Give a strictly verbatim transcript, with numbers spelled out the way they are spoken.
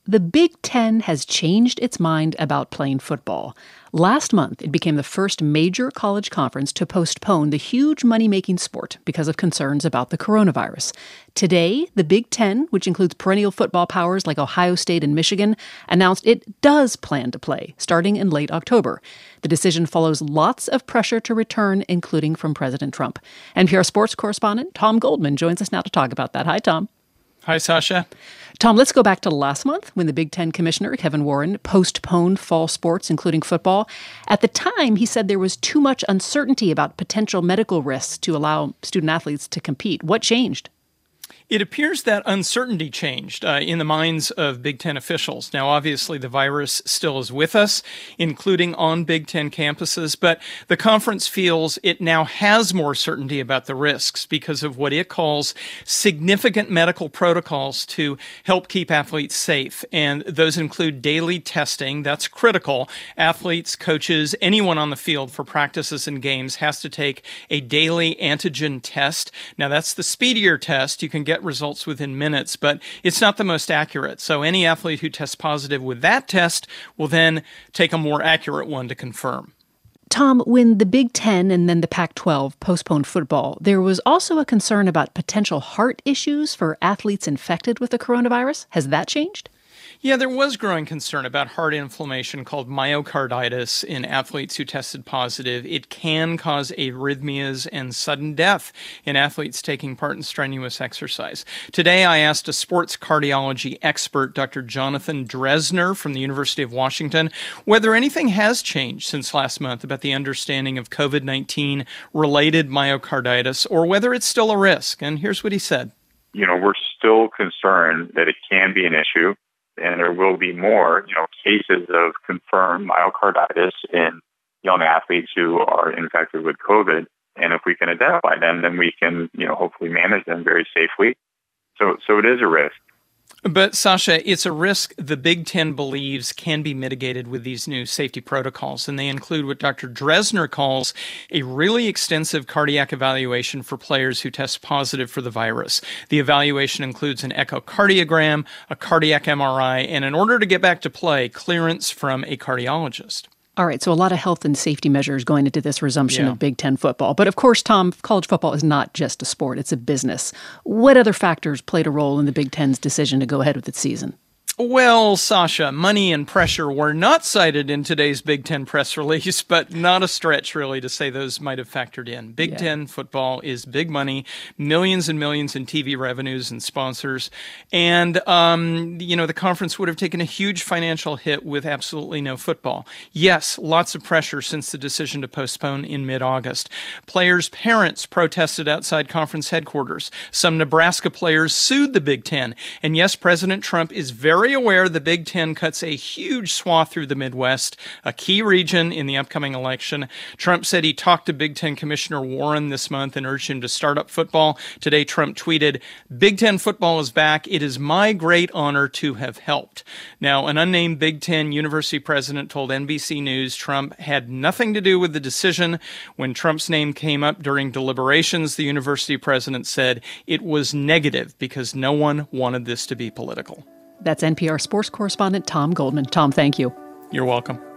The Big Ten has changed its mind about playing football. Last month, it became the first major college conference to postpone the huge money-making sport because of concerns about the coronavirus. Today, the Big Ten, which includes perennial football powers like Ohio State and Michigan, announced it does plan to play, starting in late October. The decision follows lots of pressure to return, including from President Trump. N P R sports correspondent Tom Goldman joins us now to talk about that. Hi, Tom. Hi, Sasha. Tom, let's go back to last month when the Big Ten commissioner, Kevin Warren, postponed fall sports, including football. At the time, he said there was too much uncertainty about potential medical risks to allow student athletes to compete. What changed? It appears that uncertainty changed uh, in the minds of Big Ten officials. Now, obviously, the virus still is with us, including on Big Ten campuses, but the conference feels it now has more certainty about the risks because of what it calls significant medical protocols to help keep athletes safe. And those include daily testing. That's critical. Athletes, coaches, anyone on the field for practices and games has to take a daily antigen test. Now, that's the speedier test. You can get results within minutes, but it's not the most accurate. So any athlete who tests positive with that test will then take a more accurate one to confirm. Tom, when the Big Ten and then the Pac twelve postponed football, there was also a concern about potential heart issues for athletes infected with the coronavirus. Has that changed? Yeah, there was growing concern about heart inflammation called myocarditis in athletes who tested positive. It can cause arrhythmias and sudden death in athletes taking part in strenuous exercise. Today, I asked a sports cardiology expert, Doctor Jonathan Dresner from the University of Washington, whether anything has changed since last month about the understanding of COVID nineteen related myocarditis or whether it's still a risk. And here's what he said. You know, we're still concerned that it can be an issue. And there will be more, you know, cases of confirmed myocarditis in young athletes who are infected with COVID. And if we can identify them, then we can, you know, hopefully manage them very safely. So, so it is a risk. But, Sasha, it's a risk the Big Ten believes can be mitigated with these new safety protocols, and they include what Doctor Dresner calls a really extensive cardiac evaluation for players who test positive for the virus. The evaluation includes an echocardiogram, a cardiac M R I, and in order to get back to play, clearance from a cardiologist. All right, so a lot of health and safety measures going into this resumption yeah. of Big Ten football. But of course, Tom, college football is not just a sport, it's a business. What other factors played a role in the Big Ten's decision to go ahead with its season? Well, Sasha, money and pressure were not cited in today's Big Ten press release, but not a stretch, really, to say those might have factored in. Big yeah. Ten football is big money, millions and millions in T V revenues and sponsors. And, um, you know, the conference would have taken a huge financial hit with absolutely no football. Yes, lots of pressure since the decision to postpone in mid-August. Players' parents protested outside conference headquarters. Some Nebraska players sued the Big Ten. And yes, President Trump is very aware the Big Ten cuts a huge swath through the Midwest, a key region in the upcoming election. Trump said he talked to Big Ten Commissioner Warren this month and urged him to start up football. Today, Trump tweeted, "Big Ten football is back. It is my great honor to have helped." Now, an unnamed Big Ten university president told N B C News Trump had nothing to do with the decision. When Trump's name came up during deliberations, the university president said it was negative because no one wanted this to be political. That's N P R sports correspondent Tom Goldman. Tom, thank you. You're welcome.